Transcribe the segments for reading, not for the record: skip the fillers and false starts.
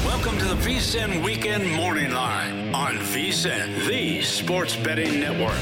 Welcome to the VSiN Weekend Morning Line on VSiN, the sports betting network.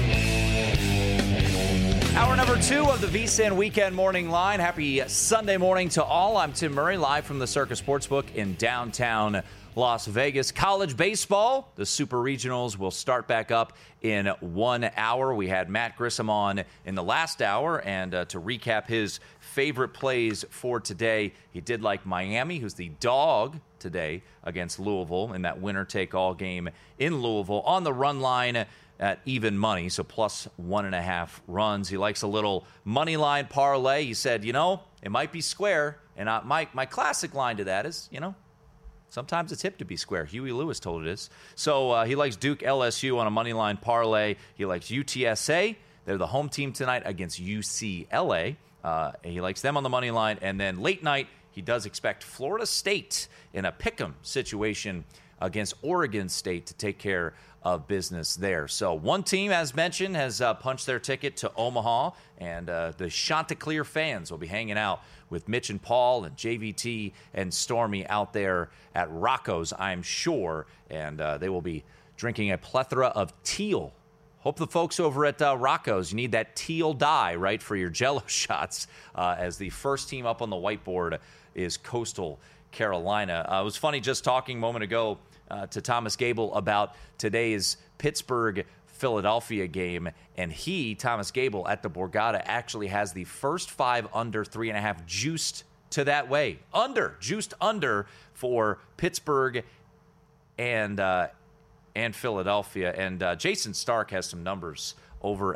Hour number 2 of the VSiN Weekend Morning Line. Happy Sunday morning to all. I'm Tim Murray, live from the Circus Sportsbook in downtown Las Vegas. College baseball, the Super Regionals will start back up in 1 hour. We had Matt Grissom on in the last hour, and to recap his favorite plays for today, he did like Miami, who's the dog today against Louisville in that winner-take-all game in Louisville on the run line at even money, so plus 1.5 runs. He likes a little money line parlay. He said, it might be square, and my classic line to that is, sometimes it's hip to be square. Huey Lewis told it is. So he likes Duke LSU on a money line parlay. He likes UTSA. They're the home team tonight against UCLA. He likes them on the money line. And then late night, he does expect Florida State in a pick'em situation against Oregon State to take care of business there. So one team, as mentioned, has punched their ticket to Omaha, and the Chanticleer fans will be hanging out with Mitch and Paul and JVT and Stormy out there at Rocco's, I'm sure, and they will be drinking a plethora of teal. Hope the folks over at Rocco's, you need that teal dye, right, for your Jell-O shots, as the first team up on the whiteboard is Coastal Carolina. It was funny just talking a moment ago to Thomas Gable about today's Pittsburgh-Philadelphia game, and Thomas Gable, at the Borgata actually has the first 5 under 3.5 juiced to that way. Juiced under for Pittsburgh and Philadelphia. And Jason Stark has some numbers over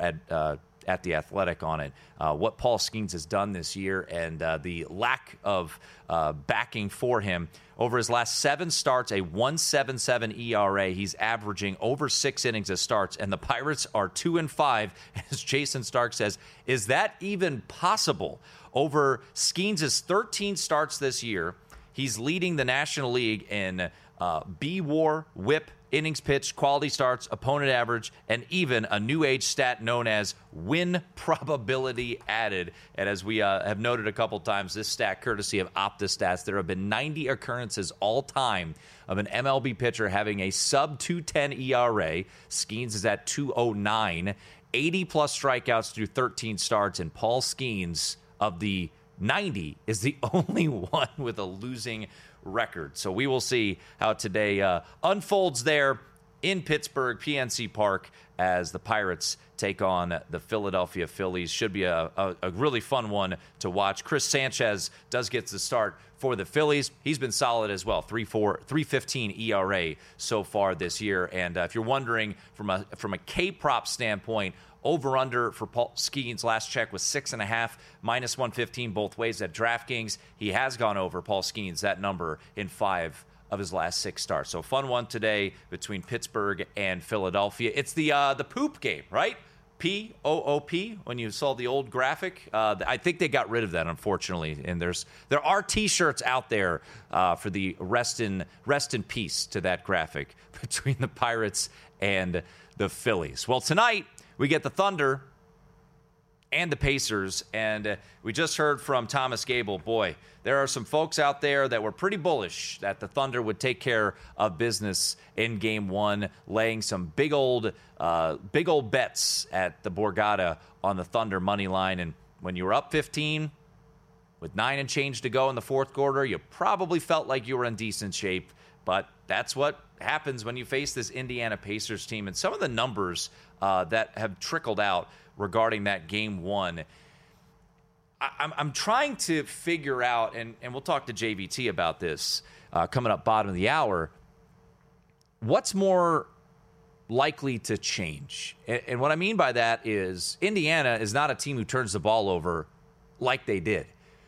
at The Athletic on it, what Paul Skeens has done this year and the lack of backing for him. Over his last 7 starts, a 1.77 ERA. He's averaging over 6 innings of starts, and the Pirates are 2-5. As Jason Stark says, is that even possible? Over Skeens' 13 starts this year, he's leading the National League in B-WAR, WHIP, innings pitched, quality starts, opponent average, and even a new age stat known as win probability added. And as we have noted a couple times, this stat courtesy of OptaStats, there have been 90 occurrences all time of an MLB pitcher having a sub-210 ERA. Skeens is at 209, 80-plus strikeouts through 13 starts, and Paul Skeens of the 90 is the only one with a losing record. So we will see how today unfolds there in Pittsburgh, PNC Park, as the Pirates take on the Philadelphia Phillies. Should be a really fun one to watch. Chris Sanchez does get the start for the Phillies. He's been solid as well, 3.15 ERA so far this year. And if you're wondering from a K-prop standpoint, over-under for Paul Skeens' last check was 6.5, minus 115 both ways at DraftKings. He has gone over, Paul Skeens, that number in 5 of his last 6 starts. So fun one today between Pittsburgh and Philadelphia. It's the poop game, right? P-O-O-P, when you saw the old graphic. I think they got rid of that, unfortunately. And there are T-shirts out there for the rest in peace to that graphic between the Pirates and the Phillies. Well, tonight we get the Thunder and the Pacers, and we just heard from Thomas Gable. Boy, there are some folks out there that were pretty bullish that the Thunder would take care of business in Game 1, laying some big old bets at the Borgata on the Thunder money line. And when you were up 15 with 9 and change to go in the fourth quarter, you probably felt like you were in decent shape. But that's what happens when you face this Indiana Pacers team. And some of the numbers that have trickled out regarding that Game 1, I'm trying to figure out, and we'll talk to JVT about this coming up bottom of the hour, what's more likely to change. And what I mean by that is Indiana is not a team who turns the ball over like they did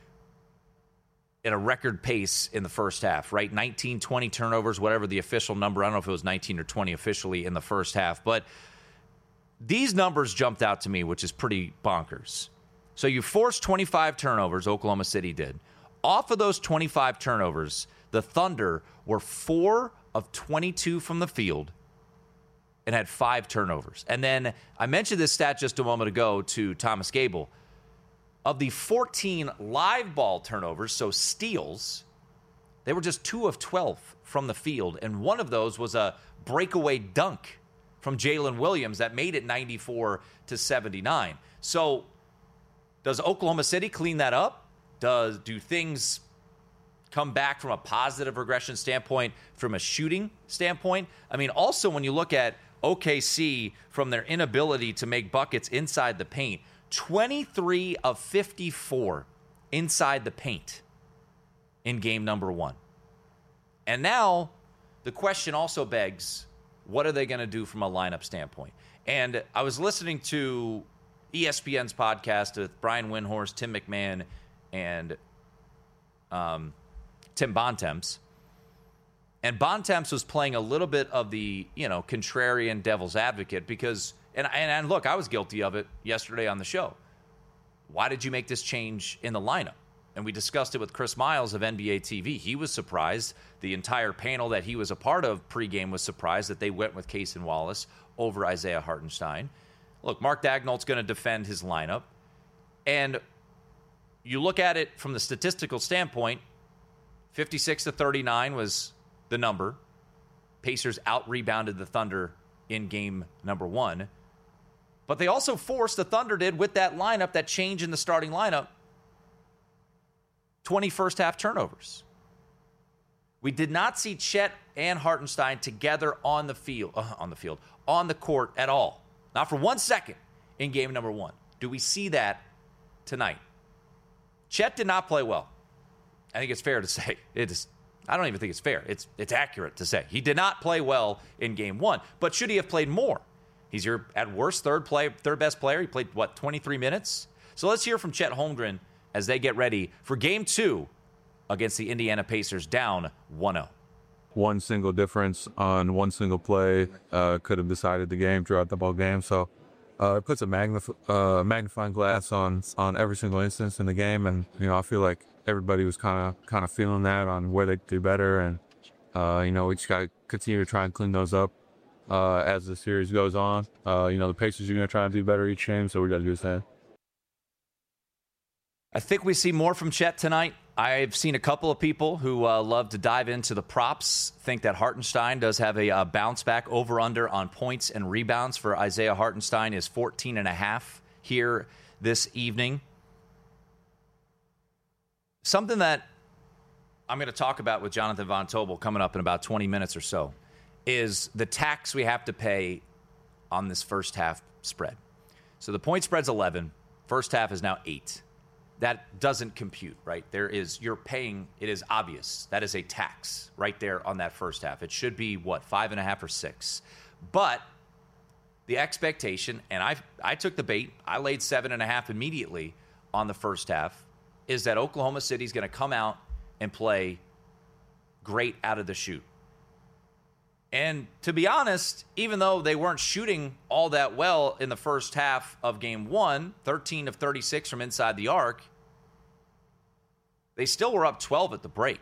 at a record pace in the first half, right? 19, 20 turnovers, whatever the official number. I don't know if it was 19 or 20 officially in the first half, but these numbers jumped out to me, which is pretty bonkers. So you forced 25 turnovers, Oklahoma City did. Off of those 25 turnovers, the Thunder were 4 of 22 from the field and had 5 turnovers. And then I mentioned this stat just a moment ago to Thomas Gable. Of the 14 live ball turnovers, so steals, They were just 2 of 12 from the field, and one of those was a breakaway dunk from Jalen Williams that made it 94-79. So does Oklahoma City clean that up? Do things come back from a positive regression standpoint, from a shooting standpoint? I mean, also when you look at OKC from their inability to make buckets inside the paint, 23 of 54 inside the paint in game number 1. And now the question also begs, what are they going to do from a lineup standpoint? And I was listening to ESPN's podcast with Brian Windhorst, Tim McMahon, and Tim Bontemps. And Bontemps was playing a little bit of the, contrarian devil's advocate because, and look, I was guilty of it yesterday on the show. Why did you make this change in the lineup? And we discussed it with Chris Miles of NBA TV. He was surprised. The entire panel that he was a part of pregame was surprised that they went with Cason Wallace over Isaiah Hartenstein. Look, Mark Dagnall's going to defend his lineup. And you look at it from the statistical standpoint, 56-39 was the number. Pacers out-rebounded the Thunder in game number 1. But they also forced, the Thunder did, with that lineup, that change in the starting lineup, 20 first-half turnovers. We did not see Chet and Hartenstein together on the court at all. Not for 1 second in game number 1. Do we see that tonight? Chet did not play well. I think it's fair to say. I don't even think it's fair. It's accurate to say. He did not play well in game 1. But should he have played more? He's your, at worst, third best player. He played, 23 minutes? So let's hear from Chet Holmgren as they get ready for game 2 against the Indiana Pacers, down 1-0. One single difference on one single play could have decided the game throughout the ball game. So it puts a magnifying glass on every single instance in the game. And, I feel like everybody was kind of feeling that on where they could do better. And, we just got to continue to try and clean those up as the series goes on. The Pacers are going to try and do better each game, so we got to do the same. I think we see more from Chet tonight. I've seen a couple of people who love to dive into the props, think that Hartenstein does have a bounce back. Over-under on points and rebounds for Isaiah Hartenstein is 14.5 here this evening. Something that I'm going to talk about with Jonathan Von Tobel coming up in about 20 minutes or so is the tax we have to pay on this first half spread. So the point spread's 11. First half is now 8. That doesn't compute, right? You're paying, it is obvious. That is a tax right there on that first half. It should be, 5.5 or 6. But the expectation, and I took the bait, I laid 7.5 immediately on the first half, is that Oklahoma City's going to come out and play great out of the chute. And to be honest, even though they weren't shooting all that well in the first half of game 1, 13 of 36 from inside the arc, they still were up 12 at the break.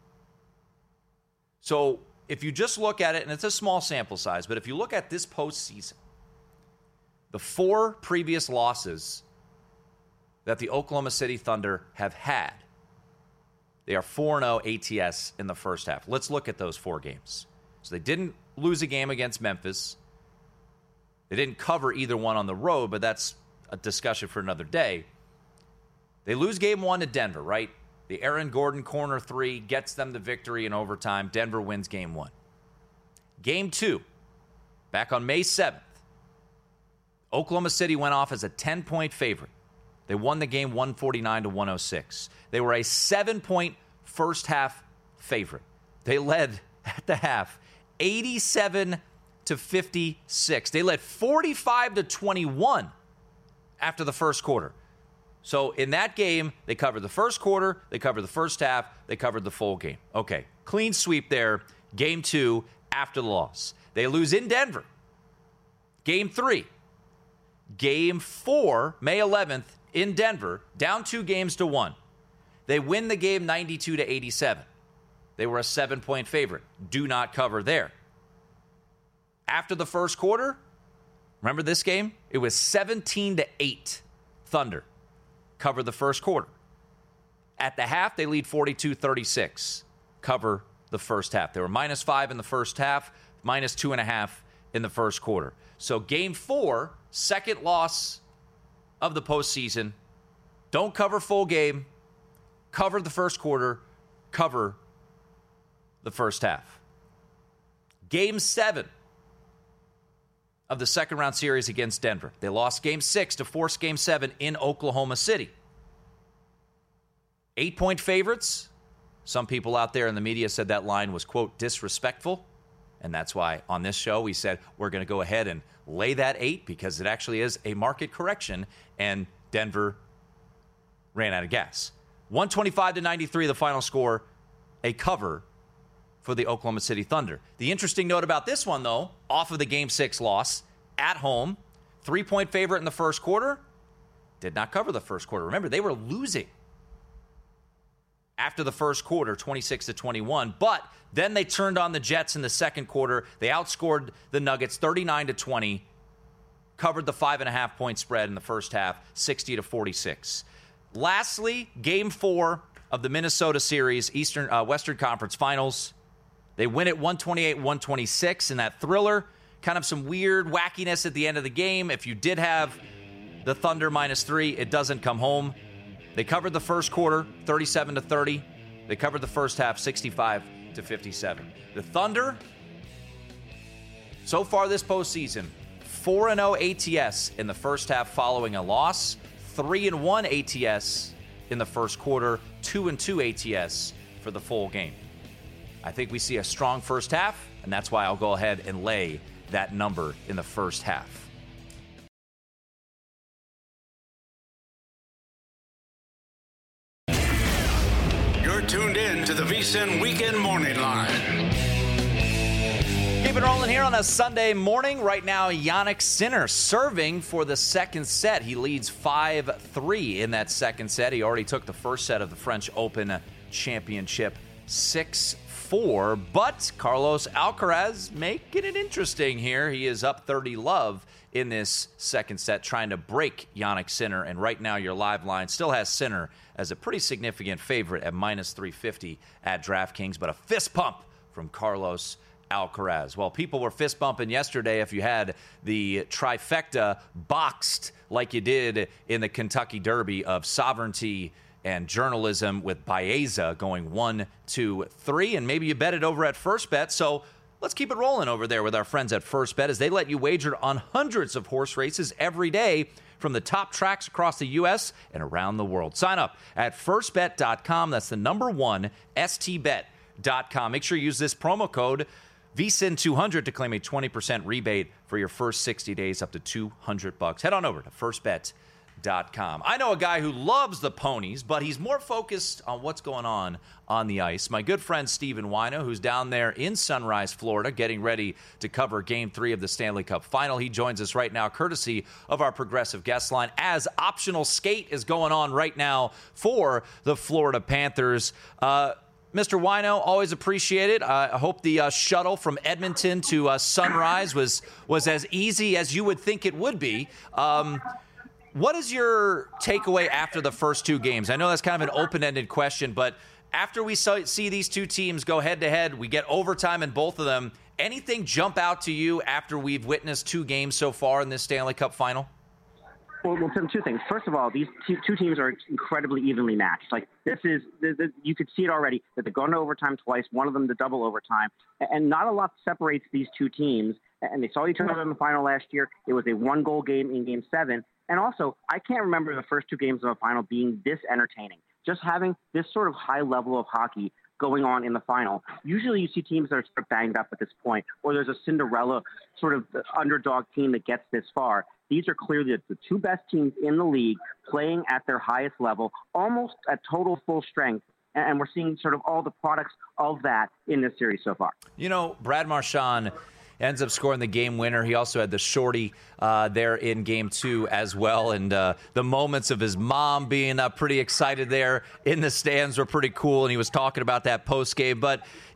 So if you just look at it, and it's a small sample size, but if you look at this postseason, the 4 previous losses that the Oklahoma City Thunder have had, they are 4-0 ATS in the first half. Let's look at those 4 games. So they didn't lose a game against Memphis. They didn't cover either one on the road, but that's a discussion for another day. They lose game 1 to Denver, right? The Aaron Gordon corner 3 gets them the victory in overtime. Denver wins game 1. Game 2, back on May 7th, Oklahoma City went off as a 10-point favorite. They won the game 149-106. They were a 7-point first half favorite. They led at the half 87-56. They led 45-21 after the first quarter. So in that game, they covered the first quarter, they covered the first half, they covered the full game. Okay, clean sweep there. Game 2 after the loss. They lose in Denver. Game 3. Game 4, May 11th, in Denver, down 2-1. They win the game 92-87. They were a 7-point favorite. Do not cover there. After the first quarter, remember this game? It was 17-8 Thunder. Covered the first quarter. At the half, they lead 42-36. cover the first half. They were -5 in the first half, -2.5 in the first quarter. So game 4, second loss of the postseason. Don't cover full game. Cover the first quarter. Cover the first half. Game 7 of the second round series against Denver. They lost game 6 to force game 7 in Oklahoma City. 8-point favorites. Some people out there in the media said that line was, quote, disrespectful. And that's why on this show we said we're going to go ahead and lay that 8 because it actually is a market correction, and Denver ran out of gas. 125-93, the final score, a cover for the Oklahoma City Thunder. The interesting note about this one, though, off of the Game 6 loss, at home, 3-point favorite in the first quarter, did not cover the first quarter. Remember, they were losing after the first quarter, 26-21, but then they turned on the Jets in the second quarter. They outscored the Nuggets 39-20, covered the 5.5-point spread in the first half, 60-46. Lastly, Game 4 of the Minnesota series, Western Conference Finals. They win it 128-126 in that thriller. Kind of some weird wackiness at the end of the game. If you did have the Thunder -3, it doesn't come home. They covered the first quarter, 37-30. They covered the first half, 65-57. The Thunder, so far this postseason, 4-0 ATS in the first half following a loss, 3-1 ATS in the first quarter, 2-2 ATS for the full game. I think we see a strong first half, and that's why I'll go ahead and lay that number in the first half. You're tuned in to the VSiN Weekend Morning Line. Keep it rolling here on a Sunday morning. Right now, Jannik Sinner serving for the second set. He leads 5-3 in that second set. He already took the first set of the French Open Championship 6-4. But Carlos Alcaraz making it interesting here. He is up 30-love in this second set, trying to break Jannik Sinner. And right now, your live line still has Sinner as a pretty significant favorite at -350 at DraftKings. But a fist pump from Carlos Alcaraz. Well, people were fist bumping yesterday if you had the trifecta boxed like you did in the Kentucky Derby of sovereignty and journalism with Baeza going 1, 2, 3. And maybe you bet it over at First Bet. So let's keep it rolling over there with our friends at First Bet as they let you wager on hundreds of horse races every day from the top tracks across the U.S. and around the world. Sign up at firstbet.com. That's the number 1, stbet.com. Make sure you use this promo code VSiN200 to claim a 20% rebate for your first 60 days up to $200. Head on over to firstbet.com. I know a guy who loves the ponies, but he's more focused on what's going on the ice. My good friend Steven Wino, who's down there in Sunrise, Florida, getting ready to cover Game 3 of the Stanley Cup Final. He joins us right now, courtesy of our Progressive Guest Line, as optional skate is going on right now for the Florida Panthers. Mr. Wino, always appreciate it. I hope the shuttle from Edmonton to Sunrise was as easy as you would think it would be. What is your takeaway after the first two games? I know that's kind of an open-ended question, but after we see these two teams go head-to-head, we get overtime in both of them. Anything jump out to you after we've witnessed two games so far in this Stanley Cup Final? Well, Tim, two things. First of all, these two teams are incredibly evenly matched. Like, this you could see it already, that they're going to overtime twice, one of them to double overtime, and not a lot separates these two teams. And they saw each other in the final last year. It was a one-goal game in Game 7. And also, I can't remember the first two games of a final being this entertaining. Just having this sort of high level of hockey going on in the final. Usually you see teams that are sort of banged up at this point, or there's a Cinderella sort of underdog team that gets this far. These are clearly the two best teams in the league playing at their highest level, almost at total full strength. And we're seeing sort of all the products of that in this series so far. You know, Brad Marchand ends up scoring the game winner. He also had the shorty there in Game 2 as well. And the moments of his mom being pretty excited there in the stands were pretty cool. And he was talking about that post-game. But, you know,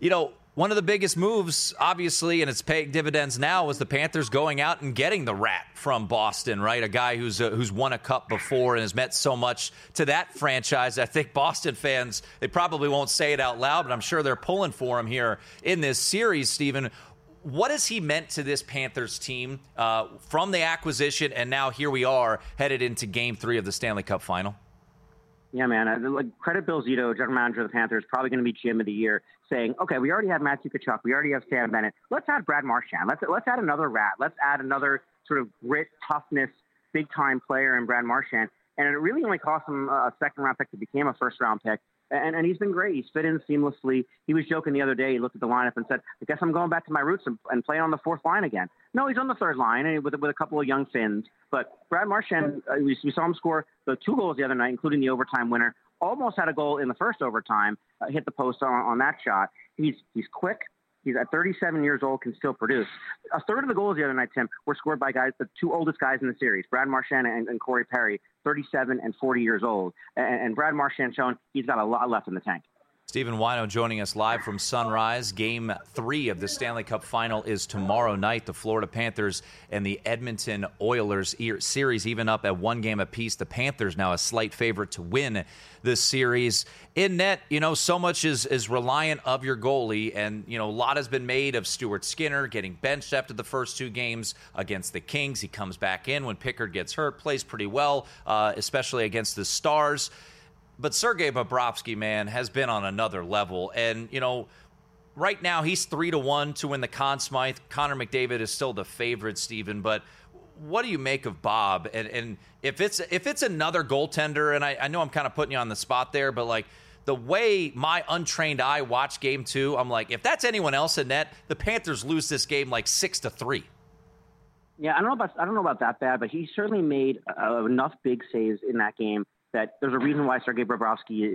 One of the biggest moves, obviously, and it's paying dividends now, was the Panthers going out and getting the Rat from Boston, right? A guy who's won a cup before and has meant so much to that franchise. I think Boston fans, they probably won't say it out loud, but I'm sure they're pulling for him here in this series, Stephen. What has he meant to this Panthers team from the acquisition, and now here we are headed into Game 3 of the Stanley Cup Final? Yeah, man. Credit Bill Zito, general manager of the Panthers, probably going to be GM of the year, saying, okay, we already have Matthew Tkachuk. We already have Sam Bennett. Let's add Brad Marchand. Let's add another Rat. Let's add another sort of grit, toughness, big-time player in Brad Marchand. And it really only cost him a second-round pick that became a first-round pick. And he's been great. He's fit in seamlessly. He was joking the other day. He looked at the lineup and said, I guess I'm going back to my roots and playing on the fourth line again. No, he's on the third line and with a couple of young Finns. But Brad Marchand, we saw him score the 2 goals the other night, including the overtime winner. Almost had a goal in the first overtime, hit the post on that shot. He's quick. He's at 37 years old, can still produce. A third of the goals the other night, Tim, were scored by guys, the 2 oldest guys in the series, Brad Marchand and Corey Perry, 37 and 40 years old. And Brad Marchand shown he's got a lot left in the tank. Stephen Whyno joining us live from Sunrise. Game 3 of the Stanley Cup Final is tomorrow night. The Florida Panthers and the Edmonton Oilers series even up at 1 game apiece. The Panthers now a slight favorite to win this series. In net, so much is reliant of your goalie, and, a lot has been made of Stuart Skinner getting benched after the first 2 games against the Kings. He comes back in when Pickard gets hurt, plays pretty well, especially against the Stars. But Sergei Bobrovsky, man, has been on another level. And, right now he's 3-1 to win the Conn Smythe. Connor McDavid is still the favorite, Stephen. But what do you make of Bob? And if it's another goaltender, and I know I'm kind of putting you on the spot there, but like the way my untrained eye watched Game 2, I'm like, if that's anyone else in net, the Panthers lose this game like 6-3. Yeah, I don't know about that bad, but he certainly made enough big saves in that game that there's a reason why Sergei Bobrovsky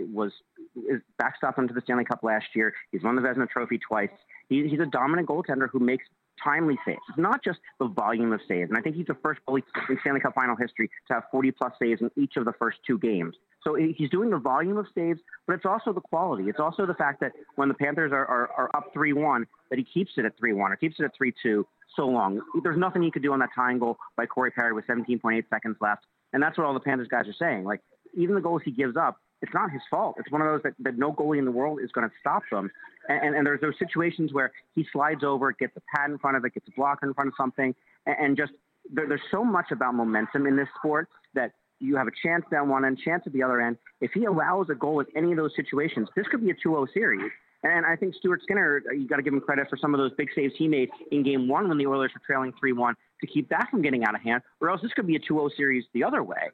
is backstopped into the Stanley Cup last year. He's won the Vezina Trophy twice. He's a dominant goaltender who makes timely saves, not just the volume of saves. And I think he's the first goalie in Stanley Cup final history to have 40-plus saves in each of the first 2 games. So he's doing the volume of saves, but it's also the quality. It's also the fact that when the Panthers are up 3-1, that he keeps it at 3-1 or keeps it at 3-2 so long. There's nothing he could do on that tying goal by Corey Perry with 17.8 seconds left. And that's what all the Panthers guys are saying. Like, even the goals he gives up, it's not his fault. It's one of those that no goalie in the world is going to stop them. And there's those situations where he slides over, gets a pad in front of it, gets a blocker in front of something, and just there's so much about momentum in this sport that you have a chance down one end, chance at the other end. If he allows a goal in any of those situations, this could be a 2-0 series. And I think Stuart Skinner, you got to give him credit for some of those big saves he made in Game 1 when the Oilers were trailing 3-1 to keep that from getting out of hand, or else this could be a 2-0 series the other way.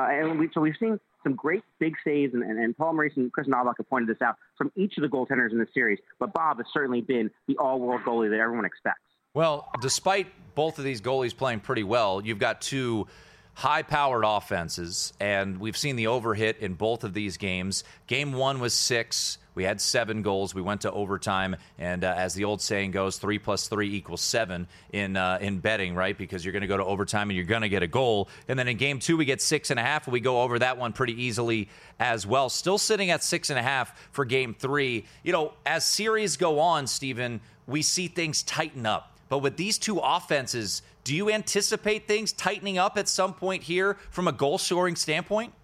So we've seen some great big saves, and Paul Maurice and Chris Knobloch have pointed this out from each of the goaltenders in this series. But Bob has certainly been the all-world goalie that everyone expects. Well, despite both of these goalies playing pretty well, you've got 2 high-powered offenses, and we've seen the overhit in both of these games. Game 1 was 6. We had 7 goals. We went to overtime, and as the old saying goes, 3 + 3 = 7 in betting, right? Because you're going to go to overtime and you're going to get a goal. And then in Game 2, we get 6.5, and we go over that one pretty easily as well. Still sitting at 6.5 for Game 3. As series go on, Stephen, we see things tighten up. But with these 2 offenses, do you anticipate things tightening up at some point here from a goal-scoring standpoint?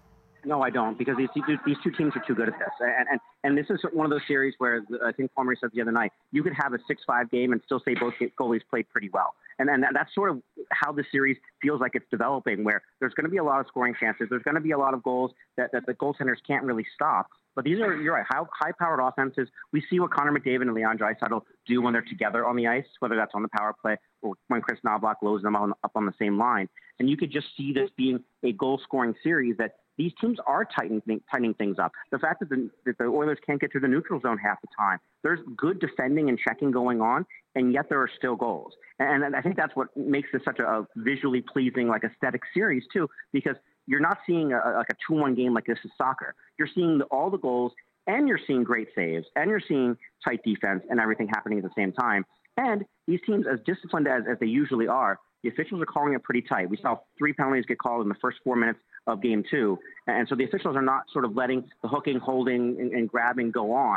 No, I don't, because these 2 teams are too good at this. And this is one of those series where I think Paul Maurice said the other night, you could have a 6-5 game and still say both goalies played pretty well. And that's sort of how the series feels like it's developing, where there's going to be a lot of scoring chances. There's going to be a lot of goals that the goaltenders can't really stop. But these are, you're right, high-powered offenses. We see what Connor McDavid and Leon Draisaitl do when they're together on the ice, whether that's on the power play or when Chris Knobloch loads them up on the same line. And you could just see this being a goal-scoring series that these teams are tightening things up. The fact that the Oilers can't get to the neutral zone half the time, there's good defending and checking going on, and yet there are still goals. And I think that's what makes this such a visually pleasing, like aesthetic series too, because you're not seeing a 2-1 game like this is soccer. You're seeing all the goals, and you're seeing great saves, and you're seeing tight defense and everything happening at the same time. And these teams, as disciplined as they usually are, the officials are calling it pretty tight. We saw 3 penalties get called in the first 4 minutes of Game 2. And so the officials are not sort of letting the hooking, holding, and grabbing go on.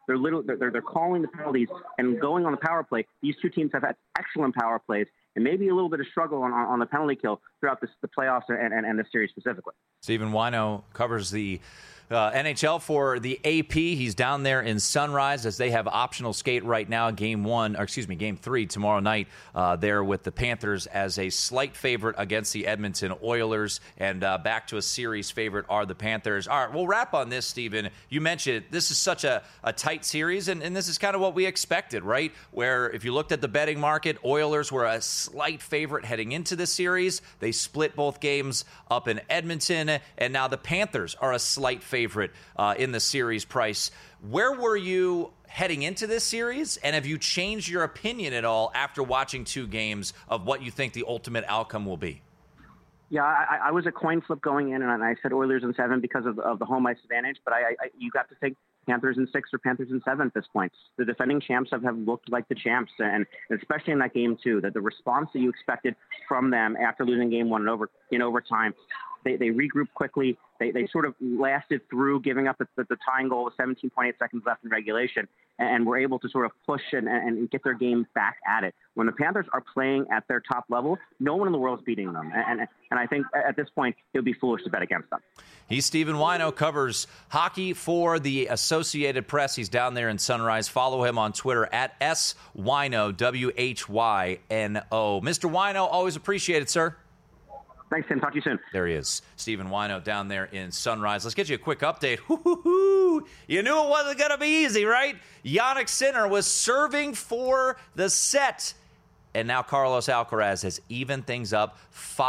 They're calling the penalties and going on the power play. These two teams have had excellent power plays and maybe a little bit of struggle on the penalty kill throughout the playoffs and the series specifically. Stephen Wino covers the NHL for the AP. He's down there in Sunrise as they have optional skate right now. Game 3 tomorrow night there with the Panthers as a slight favorite against the Edmonton Oilers. And back to a series favorite are the Panthers. All right, we'll wrap on this, Stephen. You mentioned this is such a tight series, and this is kind of what we expected, right? Where if you looked at the betting market, Oilers were a slight favorite heading into the series. They split both games up in Edmonton, and now the Panthers are a slight favorite in the series price. Where were you heading into this series, and have you changed your opinion at all after watching two games of what you think the ultimate outcome will be? Yeah, I was a coin flip going in, and I said Oilers in 7 because of the home ice advantage, but you got to think Panthers in 6 or Panthers in 7 at this point. The defending champs have looked like the champs, and especially in that game, too, that the response that you expected from them after losing game 1 in overtime, they regrouped quickly. They sort of lasted through giving up the tying goal with 17.8 seconds left in regulation, and were able to sort of push and get their game back at it. When the Panthers are playing at their top level, no one in the world is beating them. And I think at this point, it would be foolish to bet against them. He's Stephen Wino, covers hockey for the Associated Press. He's down there in Sunrise. Follow him on Twitter at SWyno, WHYNO. Mr. Wino, always appreciate it, sir. Thanks, Tim. Talk to you soon. There he is, Stephen Wino down there in Sunrise. Let's get you a quick update. You knew it wasn't going to be easy, right? Jannik Sinner was serving for the set. And now Carlos Alcaraz has evened things up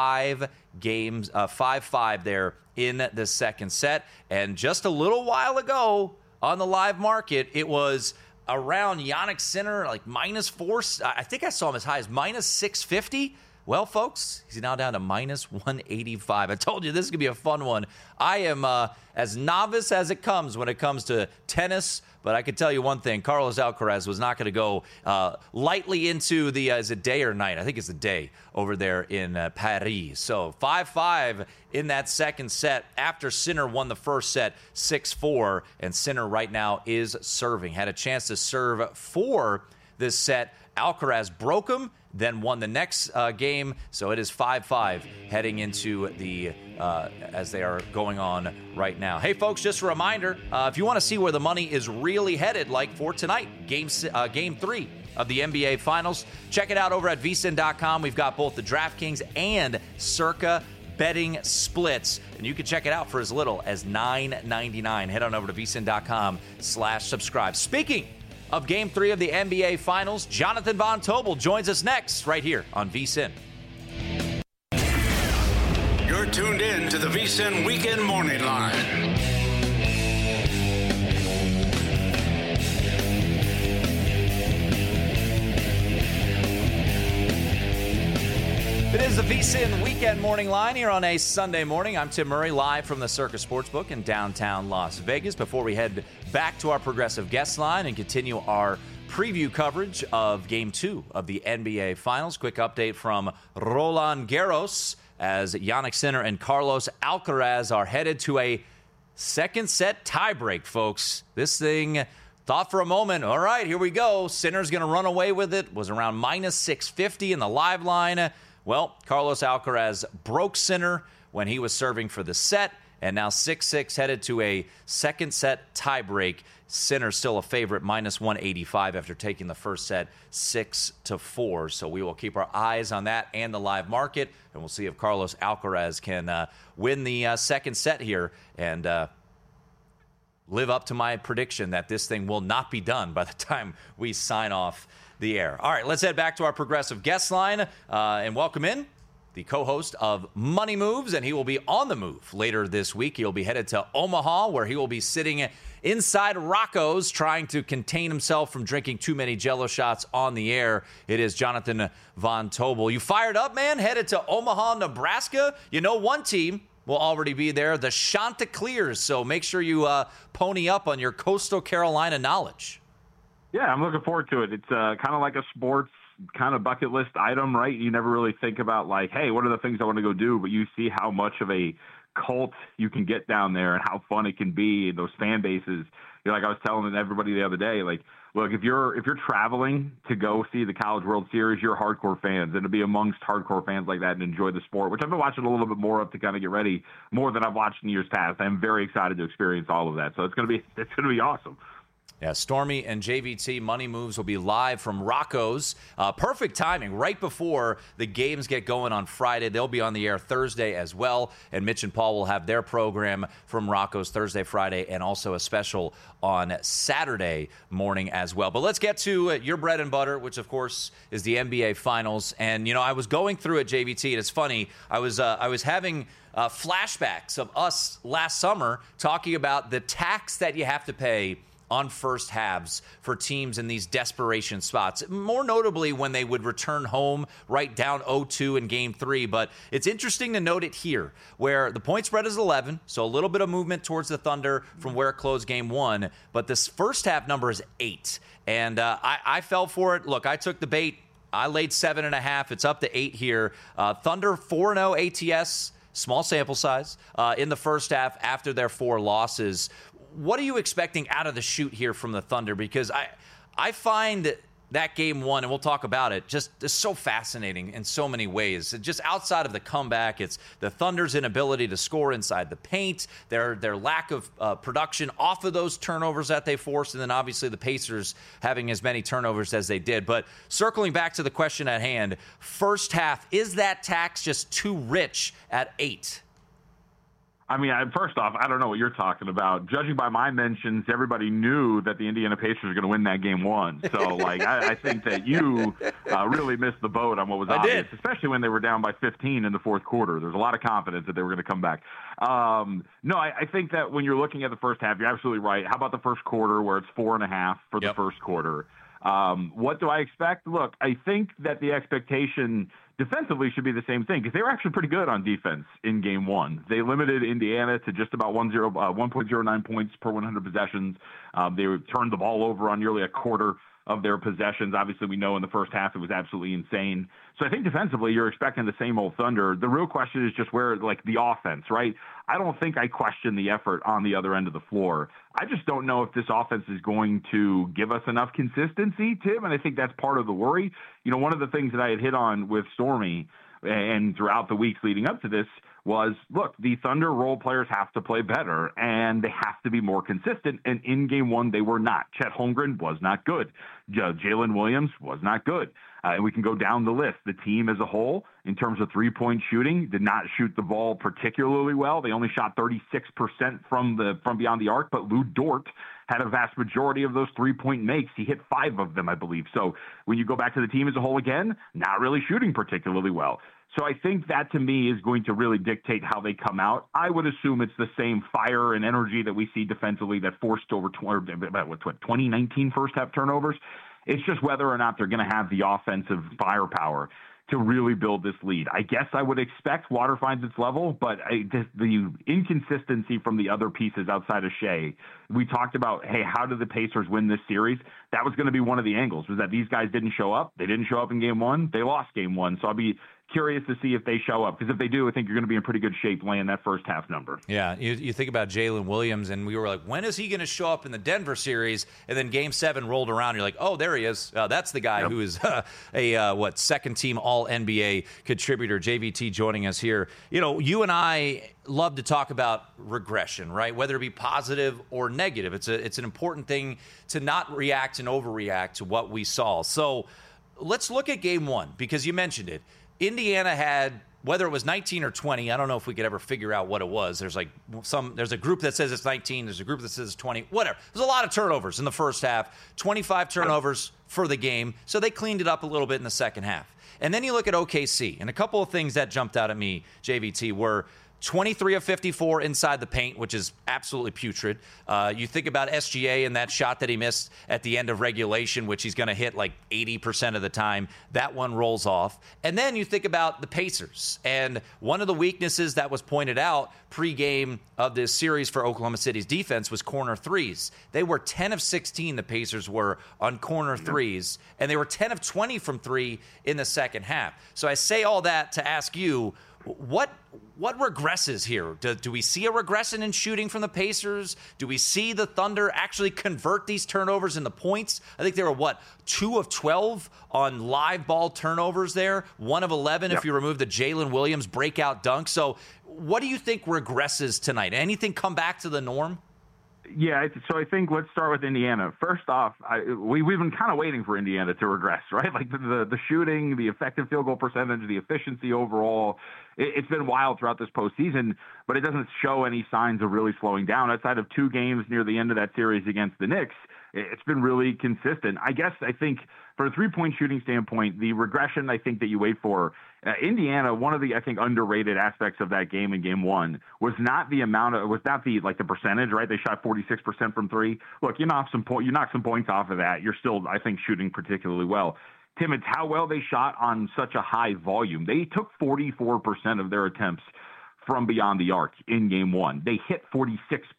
5-5 there in the second set. And just a little while ago on the live market, it was around Jannik Sinner, like -4. I think I saw him as high as -650. Well, folks, he's now down to -185. I told you this is going to be a fun one. I am as novice as it comes when it comes to tennis, but I can tell you one thing. Carlos Alcaraz was not going to go lightly into the, is it day or night? I think it's the day over there in Paris. So 5-5 in that second set after Sinner won the first set 6-4, and Sinner right now is serving. Had a chance to serve for this set. Alcaraz broke him, then won the next game. So it is 5-5 heading into the as they are going on right now. Hey, folks, just a reminder, if you want to see where the money is really headed, like for tonight, Game 3 of the NBA Finals, check it out over at vsin.com. We've got both the DraftKings and Circa betting splits, and you can check it out for as little as $9.99. Head on over to vsin.com/subscribe. Speaking of Game 3 of the NBA Finals, Jonathan Von Tobel joins us next right here on VSiN. You're tuned in to the VSiN Weekend Morning Line. It is the VSiN Weekend Morning Line here on a Sunday morning. I'm Tim Murray, live from the Circa Sportsbook in downtown Las Vegas. Before we head back to our progressive guest line and continue our preview coverage of Game 2 of the NBA Finals, quick update from Roland Garros as Jannik Sinner and Carlos Alcaraz are headed to a second set tiebreak, folks. This thing, thought for a moment, all right, here we go. Sinner's going to run away with it. Was around -650 in the live line. Well, Carlos Alcaraz broke Sinner when he was serving for the set, and now 6-6 headed to a second set tiebreak. Sinner still a favorite, -185 after taking the first set 6-4. So we will keep our eyes on that and the live market, and we'll see if Carlos Alcaraz can win the second set here and live up to my prediction that this thing will not be done by the time we sign off the air. All right, let's head back to our progressive guest line and welcome in the co-host of Money Moves, and he will be on the move later this week. He'll be headed to Omaha, where he will be sitting inside Rocco's trying to contain himself from drinking too many Jell-O shots on the air. It is Jonathan Von Tobel. You fired up, man? Headed to Omaha, Nebraska? You know one team will already be there, the Chanticleers, so make sure you pony up on your Coastal Carolina knowledge. Yeah, I'm looking forward to it. It's kind of like a sports kind of bucket list item, right? You never really think about like, hey, what are the things I want to go do? But you see how much of a cult you can get down there and how fun it can be, and those fan bases. Like I was telling everybody the other day, like, look, if you're traveling to go see the College World Series, you're hardcore fans, and to be amongst hardcore fans like that and enjoy the sport, which I've been watching a little bit more of to kind of get ready, more than I've watched in years past. I'm very excited to experience all of that. So it's gonna be awesome. Yeah, Stormy and JVT Money Moves will be live from Rocco's. Perfect timing, right before the games get going on Friday. They'll be on the air Thursday as well, and Mitch and Paul will have their program from Rocco's Thursday, Friday, and also a special on Saturday morning as well. But let's get to your bread and butter, which, of course, is the NBA Finals. And, I was going through it, JVT, and it's funny. I was having flashbacks of us last summer talking about the tax that you have to pay on first halves for teams in these desperation spots, more notably when they would return home right down 0-2 in Game 3. But it's interesting to note it here, where the point spread is 11, so a little bit of movement towards the Thunder from where it closed Game 1, but this first half number is 8. And I fell for it. Look, I took the bait. I laid 7.5. It's up to 8 here. Thunder 4-0 ATS, small sample size, in the first half after their 4 losses. What are you expecting out of the shoot here from the Thunder? Because I find that Game 1, and we'll talk about it, just is so fascinating in so many ways. Just outside of the comeback, it's the Thunder's inability to score inside the paint, their lack of production off of those turnovers that they forced, and then obviously the Pacers having as many turnovers as they did. But circling back to the question at hand, first half, is that tax just too rich at 8? I mean, first off, I don't know what you're talking about. Judging by my mentions, everybody knew that the Indiana Pacers were going to win that Game 1. So, I think that you really missed the boat on what was obvious, especially when they were down by 15 in the fourth quarter. There's a lot of confidence that they were going to come back. No, I think that when you're looking at the first half, you're absolutely right. How about the first quarter where it's 4.5 for the first quarter? What do I expect? Look, I think that the expectation defensively should be the same thing, because they were actually pretty good on defense in Game 1. They limited Indiana to just about 1.09 points per 100 possessions. They turned the ball over on nearly a quarter of their possessions. Obviously, we know in the first half it was absolutely insane. So I think defensively, you're expecting the same old Thunder. The real question is just where, the offense, right? I don't think I question the effort on the other end of the floor. I just don't know if this offense is going to give us enough consistency, Tim, and I think that's part of the worry. One of the things that I had hit on with Stormy and throughout the weeks leading up to this was, look, the Thunder role players have to play better, and they have to be more consistent, and in Game 1, they were not. Chet Holmgren was not good. Jalen Williams was not good. And we can go down the list. The team as a whole, in terms of three-point shooting, did not shoot the ball particularly well. They only shot 36% from beyond the arc, but Lou Dort had a vast majority of those three-point makes. He hit 5 of them, I believe. So when you go back to the team as a whole again, not really shooting particularly well. So I think that, to me, is going to really dictate how they come out. I would assume it's the same fire and energy that we see defensively that forced over 2019 first-half turnovers. It's just whether or not they're going to have the offensive firepower to really build this lead. I guess I would expect Water finds its level, but the inconsistency from the other pieces outside of Shea, we talked about, hey, how do the Pacers win this series? That was going to be one of the angles, was that these guys didn't show up. They didn't show up in Game 1. They lost Game 1. So I'll be curious to see if they show up, because if they do, I think you're going to be in pretty good shape laying that first half number. Yeah, you think about Jalen Williams, and we were like, when is he going to show up in the Denver series? And then Game 7 rolled around. You're like, oh, there he is. That's the guy who is a second-team All-NBA contributor. JVT joining us here. You and I love to talk about regression, right? Whether it be positive or negative. It's an important thing to not react and overreact to what we saw. So let's look at Game 1, because you mentioned it. Indiana had, whether it was 19 or 20, I don't know if we could ever figure out what it was. There's a group that says it's 19, there's a group that says it's 20, whatever. There's a lot of turnovers in the first half, 25 turnovers for the game, so they cleaned it up a little bit in the second half. And then you look at OKC, and a couple of things that jumped out at me, JVT, were 23 of 54 inside the paint, which is absolutely putrid. You think about SGA and that shot that he missed at the end of regulation, which he's going to hit 80% of the time. That one rolls off. And then you think about the Pacers. And one of the weaknesses that was pointed out pregame of this series for Oklahoma City's defense was corner threes. They were 10 of 16, the Pacers were, on corner threes. And they were 10 of 20 from 3 in the second half. So I say all that to ask you, What regresses here? Do we see a regression in shooting from the Pacers? Do we see the Thunder actually convert these turnovers into points? I think they were, 2 of 12 on live ball turnovers there, 1 of 11 if you remove the Jalen Williams breakout dunk. So what do you think regresses tonight? Anything come back to the norm? Yeah, so I think let's start with Indiana. First off, we've been kind of waiting for Indiana to regress, right? Like the shooting, the effective field goal percentage, the efficiency overall, it's been wild throughout this postseason, but it doesn't show any signs of really slowing down. Outside of 2 games near the end of that series against the Knicks, it's been really consistent. I think from a three-point shooting standpoint, the regression I think that you wait for, Indiana, one of the, I think, underrated aspects of that game in game 1 was not the percentage, right? They shot 46% from 3. Look, you knock some points off of that. You're still, I think, shooting particularly well. Tim, it's how well they shot on such a high volume. They took 44% of their attempts from beyond the arc in game 1. They hit 46%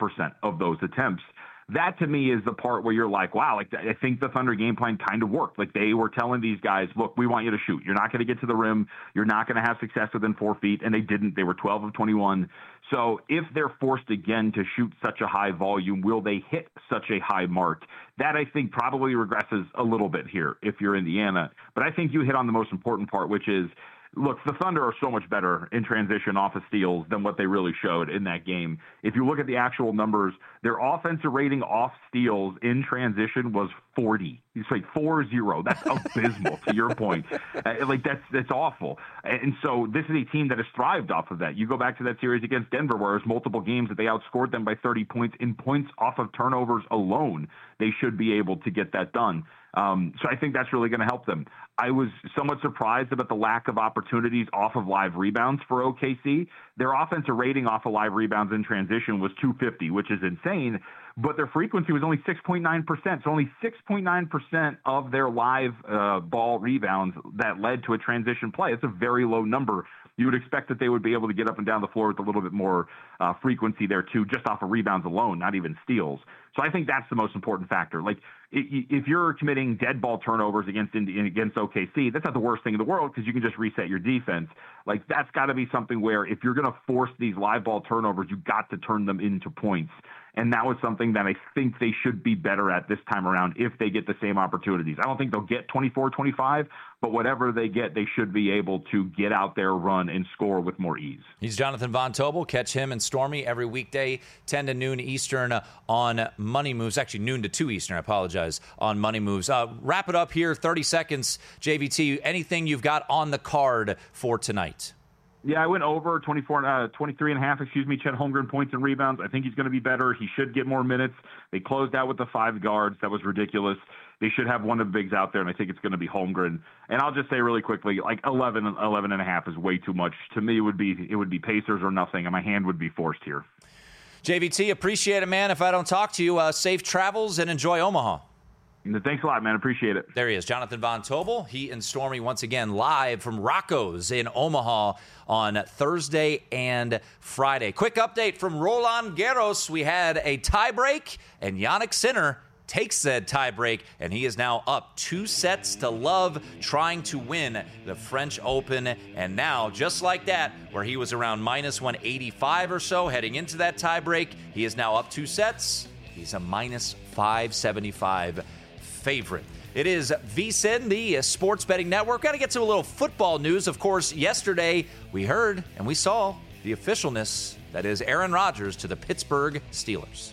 of those attempts. That, to me, is the part where you're like, wow, like I think the Thunder game plan kind of worked. Like they were telling these guys, look, we want you to shoot. You're not going to get to the rim. You're not going to have success within 4 feet. And they didn't. They were 12 of 21. So if they're forced again to shoot such a high volume, will they hit such a high mark? That, I think, probably regresses a little bit here if you're Indiana. But I think you hit on the most important part, which is, look, the Thunder are so much better in transition off of steals than what they really showed in that game. If you look at the actual numbers, their offensive rating off steals in transition was 40. It's like 4-0. That's abysmal, to your point. That's awful. And so this is a team that has thrived off of that. You go back to that series against Denver, where there's multiple games that they outscored them by 30 points in points off of turnovers alone. They should be able to get that done. So I think that's really going to help them. I was somewhat surprised about the lack of opportunities off of live rebounds for OKC. Their offensive rating off of live rebounds in transition was 250, which is insane, but their frequency was only 6.9%. So only 6.9% of their live ball rebounds that led to a transition play. It's a very low number. You would expect that they would be able to get up and down the floor with a little bit more frequency there too, just off of rebounds alone, not even steals. So I think that's the most important factor. Like if you're committing dead ball turnovers against OKC, that's not the worst thing in the world because you can just reset your defense. Like that's got to be something where if you're going to force these live ball turnovers, you got to turn them into points. And that was something that I think they should be better at this time around if they get the same opportunities. I don't think they'll get 24, 25, but whatever they get, they should be able to get out there, run, and score with more ease. He's Jonathan Von Tobel. Catch him and Stormy every weekday, 10 to noon Eastern on Money Moves. Actually, noon to 2 Eastern, I apologize, on Money Moves. Wrap it up here, 30 seconds. JVT, anything you've got on the card for tonight? Yeah, I went over 23 and a half, Chet Holmgren points and rebounds. I think he's going to be better. He should get more minutes. They closed out with the 5 guards. That was ridiculous. They should have one of the bigs out there, and I think it's going to be Holmgren. And I'll just say really quickly, like 11 and a half is way too much. To me, it would be Pacers or nothing, and my hand would be forced here. JVT, appreciate it, man. If I don't talk to you, safe travels and enjoy Omaha. Thanks a lot, man. Appreciate it. There he is, Jonathan Von Tobel. He and Stormy once again live from Rocco's in Omaha on Thursday and Friday. Quick update from Roland Garros. We had a tiebreak, and Jannik Sinner takes said tiebreak, and he is now up 2-0, trying to win the French Open. And now, just like that, where he was around minus 185 or so heading into that tiebreak, he is now up 2 sets. He's a minus 575 favorite. It is VSiN, the Sports Betting Network. Got to get to a little football news. Of course, yesterday we heard and we saw the officialness that is Aaron Rodgers to the Pittsburgh Steelers.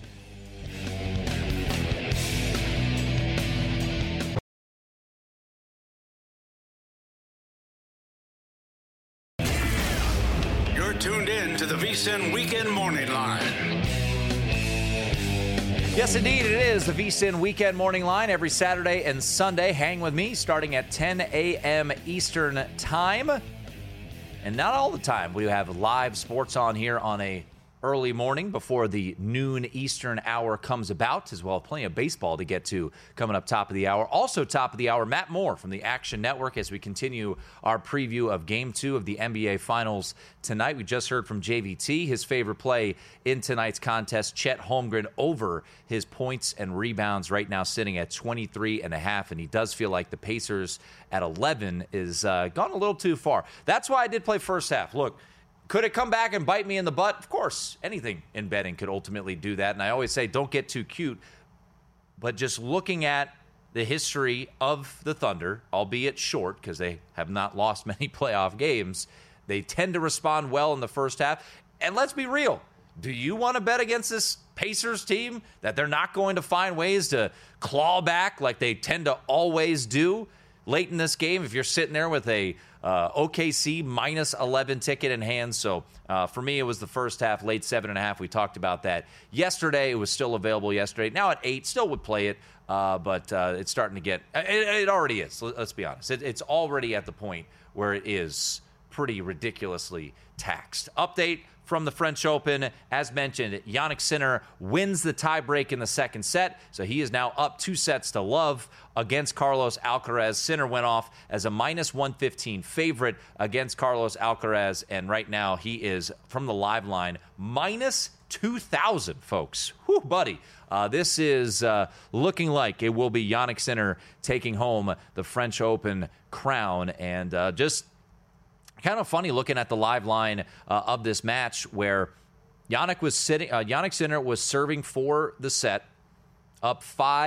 You're tuned in to the VSiN Weekend Morning Line. Yes, indeed, it is the VSiN Weekend Morning Line every Saturday and Sunday. Hang with me starting at 10 a.m. Eastern Time. And not all the time. We have live sports on here on a early morning before the noon Eastern hour comes about, as well as plenty of baseball to get to coming up top of the hour. Also top of the hour, Matt Moore from the Action Network as we continue our preview of Game 2 of the NBA Finals tonight. We just heard from JVT, his favorite play in tonight's contest, Chet Holmgren over his points and rebounds right now sitting at 23.5, and he does feel like the Pacers at 11 is gone a little too far. That's why I did play first half. Look, Could it come back and bite me in the butt? Of course. Anything in betting could ultimately do that. And I always say, don't get too cute. But just looking at the history of the Thunder, albeit short because they have not lost many playoff games, they tend to respond well in the first half. And let's be real. Do you want to bet against this Pacers team that they're not going to find ways to claw back like they tend to always do late in this game if you're sitting there with a OKC minus 11 ticket in hand? So for me, it was the first half, late 7.5. We talked about that yesterday. It was still available yesterday. Now at 8, still would play it, but it's starting to get – it already is. Let's be honest. It's already at the point where it is pretty ridiculously taxed. Update from the French Open. As mentioned, Jannik Sinner wins the tiebreak in the second set, so he is now up 2-0 against Carlos Alcaraz. Sinner went off as a minus 115 favorite against Carlos Alcaraz, and right now he is, from the live line, minus 2,000, folks. Whew, buddy. This is looking like it will be Jannik Sinner taking home the French Open crown, and just kind of funny looking at the live line of this match where Jannik Sinner was serving for the set, up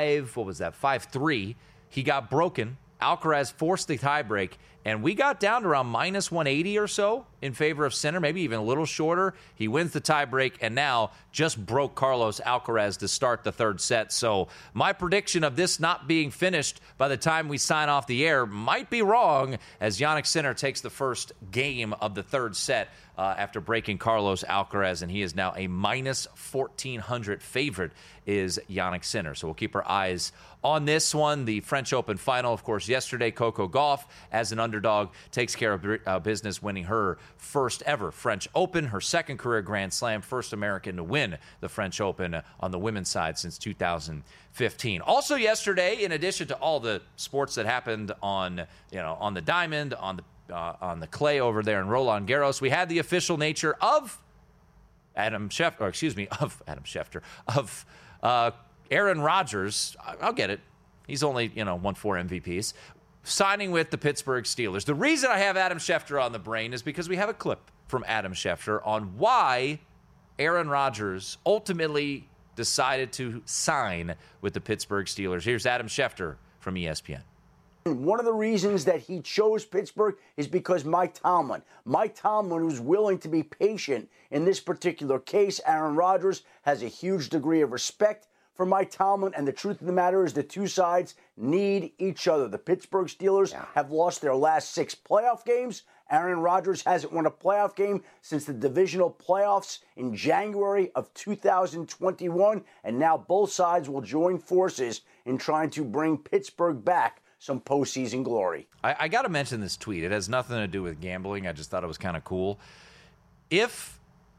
5-3. He got broken. Alcaraz forced the tiebreak, and we got down to around minus 180 or so in favor of Sinner, maybe even a little shorter. He wins the tiebreak and now just broke Carlos Alcaraz to start the third set. So my prediction of this not being finished by the time we sign off the air might be wrong, as Jannik Sinner takes the first game of the third set after breaking Carlos Alcaraz, and he is now a minus 1,400 favorite, is Jannik Sinner. So we'll keep our eyes on this one. The French Open final, of course, yesterday, Coco Gauff, as an underdog, takes care of business, winning her first ever French Open, her second career Grand Slam, first American to win the French Open on the women's side since 2015. Also yesterday, in addition to all the sports that happened on the diamond, on the clay over there in Roland Garros, we had the official nature of Aaron Rodgers. I'll get it. He's only, won 4 MVPs. Signing with the Pittsburgh Steelers. The reason I have Adam Schefter on the brain is because we have a clip from Adam Schefter on why Aaron Rodgers ultimately decided to sign with the Pittsburgh Steelers. Here's Adam Schefter from ESPN. One of the reasons that he chose Pittsburgh is because Mike Tomlin was willing to be patient in this particular case. Aaron Rodgers has a huge degree of respect for Mike Tomlin, and the truth of the matter is the two sides need each other. The Pittsburgh Steelers have lost their last 6 playoff games. Aaron Rodgers hasn't won a playoff game since the divisional playoffs in January of 2021, and now both sides will join forces in trying to bring Pittsburgh back some postseason glory. I got to mention this tweet. It has nothing to do with gambling. I just thought it was kind of cool. If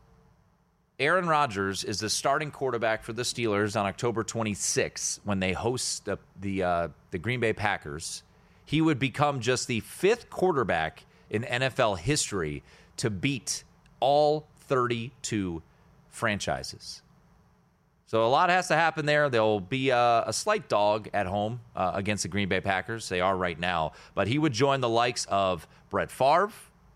Aaron Rodgers is the starting quarterback for the Steelers on October 26th when they host the Green Bay Packers, he would become just the 5th quarterback in NFL history to beat all 32 franchises. So a lot has to happen there. There'll be a slight dog at home against the Green Bay Packers. They are right now. But he would join the likes of Brett Favre,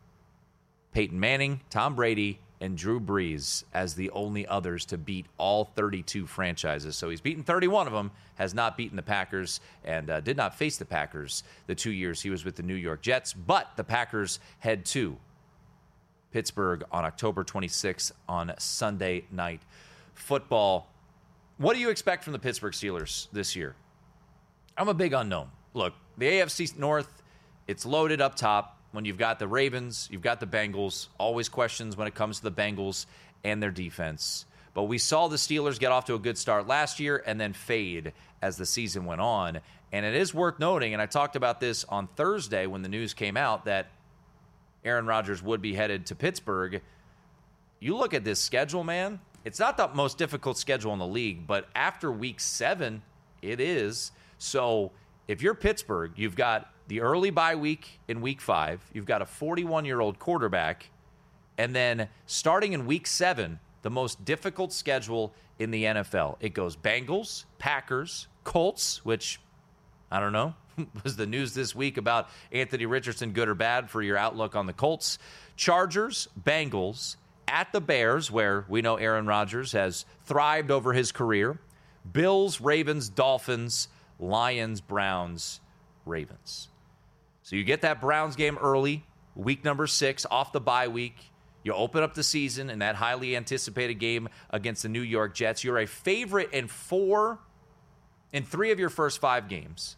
Peyton Manning, Tom Brady, and Drew Brees as the only others to beat all 32 franchises. So he's beaten 31 of them, has not beaten the Packers, and did not face the Packers the 2 years he was with the New York Jets. But the Packers head to Pittsburgh on October 26th on Sunday Night Football. What do you expect from the Pittsburgh Steelers this year? I'm a big unknown. Look, the AFC North, it's loaded up top. When you've got the Ravens, you've got the Bengals. Always questions when it comes to the Bengals and their defense. But we saw the Steelers get off to a good start last year and then fade as the season went on. And it is worth noting, and I talked about this on Thursday when the news came out, that Aaron Rodgers would be headed to Pittsburgh. You look at this schedule, man. It's not the most difficult schedule in the league, but after week 7, it is. So if you're Pittsburgh, you've got the early bye week in week 5. You've got a 41-year-old quarterback. And then starting in week 7, the most difficult schedule in the NFL. It goes Bengals, Packers, Colts, which, I don't know, was the news this week about Anthony Richardson, good or bad, for your outlook on the Colts. Chargers, Bengals, at the Bears, where we know Aaron Rodgers has thrived over his career. Bills, Ravens, Dolphins, Lions, Browns, Ravens. So you get that Browns game early, week number 6, off the bye week. You open up the season in that highly anticipated game against the New York Jets. You're a favorite in 3 of your first 5 games.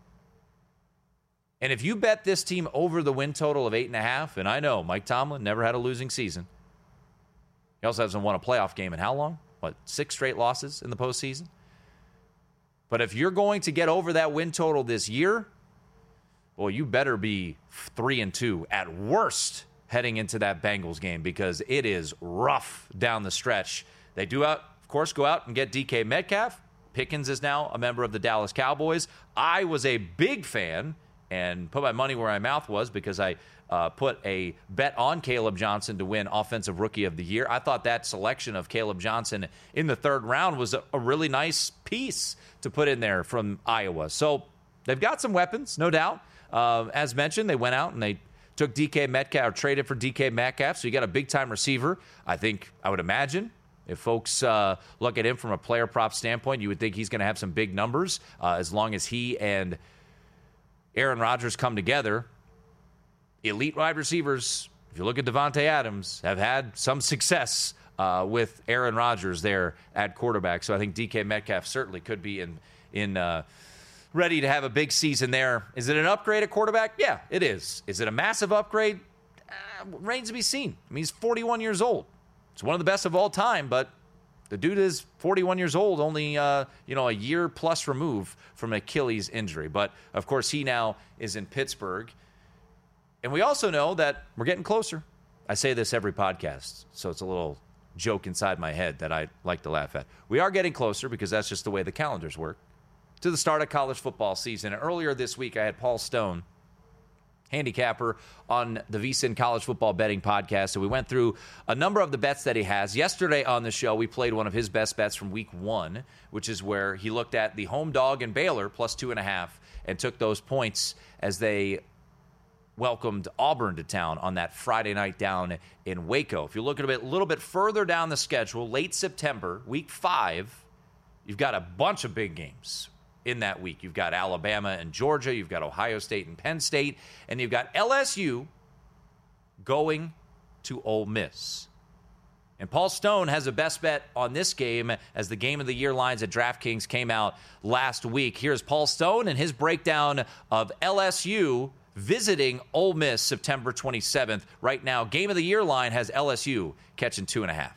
And if you bet this team over the win total of 8.5, and I know Mike Tomlin never had a losing season. He also hasn't won a playoff game in how long? 6 straight losses in the postseason? But if you're going to get over that win total this year, well, you better be 3-2 at worst heading into that Bengals game, because it is rough down the stretch. They do, of course, go out and get DK Metcalf. Pickens is now a member of the Dallas Cowboys. I was a big fan and put my money where my mouth was, because I put a bet on Caleb Johnson to win Offensive Rookie of the Year. I thought that selection of Caleb Johnson in the 3rd round was a really nice piece to put in there from Iowa. So they've got some weapons, no doubt. As mentioned, they went out and they took DK Metcalf, or traded for DK Metcalf, so you got a big-time receiver. I would imagine, if folks look at him from a player prop standpoint, you would think he's going to have some big numbers as long as he and Aaron Rodgers come together. Elite wide receivers, if you look at Devontae Adams, have had some success with Aaron Rodgers there at quarterback. So I think DK Metcalf certainly could be in ready to have a big season there. Is it an upgrade at quarterback? Yeah, it is. Is it a massive upgrade? Remains to be seen. I mean, he's 41 years old. It's one of the best of all time, but the dude is 41 years old, only a year plus removed from an Achilles injury. But, of course, he now is in Pittsburgh. And we also know that we're getting closer. I say this every podcast, so it's a little joke inside my head that I like to laugh at. We are getting closer, because that's just the way the calendars work, to the start of college football season. And earlier this week, I had Paul Stone, handicapper, on the VSiN College Football Betting Podcast. So we went through a number of the bets that he has. Yesterday on the show, we played one of his best bets from week 1, which is where he looked at the home dog in Baylor plus 2.5 and took those points as they welcomed Auburn to town on that Friday night down in Waco. If you look at a little bit further down the schedule, late September, week 5, you've got a bunch of big games in that week. You've got Alabama and Georgia, you've got Ohio State and Penn State, and you've got LSU going to Ole Miss. And Paul Stone has a best bet on this game as the Game of the Year lines at DraftKings came out last week. Here's Paul Stone and his breakdown of LSU visiting Ole Miss September 27th. Right now, Game of the Year line has LSU catching 2.5.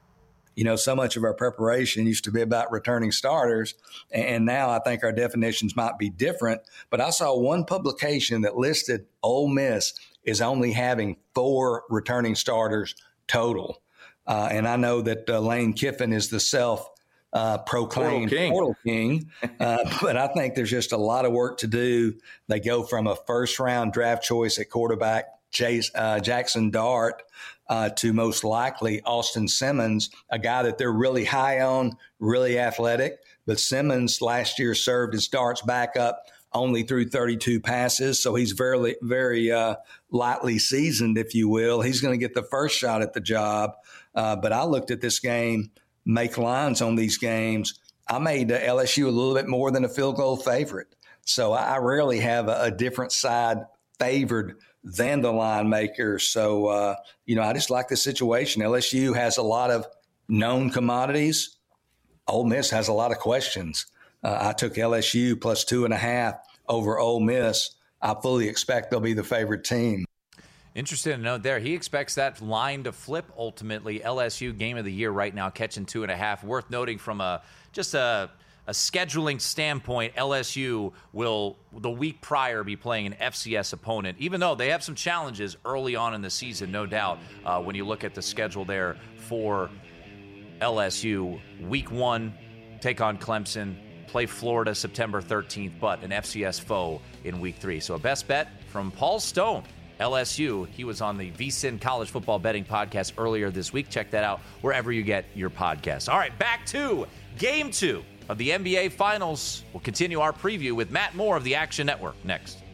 So much of our preparation used to be about returning starters, and now I think our definitions might be different. But I saw one publication that listed Ole Miss is only having 4 returning starters total. And I know that Lane Kiffin is the self-proclaimed Portal King, but I think there's just a lot of work to do. They go from a first-round draft choice at quarterback, Jackson Dart, to most likely Austin Simmons, a guy that they're really high on, really athletic. But Simmons last year served as Dart's backup, only threw 32 passes, so he's very, very lightly seasoned, if you will. He's going to get the first shot at the job. But I looked at this game, make lines on these games. I made LSU a little bit more than a field goal favorite. So I rarely have a different side favored than the line maker. So, I just like the situation. LSU has a lot of known commodities. Ole Miss has a lot of questions. I took LSU plus 2.5 over Ole Miss. I fully expect they'll be the favorite team. Interesting to note there. He expects that line to flip ultimately. LSU Game of the Year right now catching 2.5. Worth noting from a scheduling standpoint, LSU will, the week prior, be playing an FCS opponent, even though they have some challenges early on in the season, no doubt, when you look at the schedule there for LSU. Week 1, take on Clemson, play Florida September 13th, but an FCS foe in week 3. So a best bet from Paul Stone, LSU. He was on the VSiN College Football Betting Podcast earlier this week. Check that out wherever you get your podcasts. All right, back to Game 2 of the NBA Finals. We'll continue our preview with Matt Moore of the Action Network next.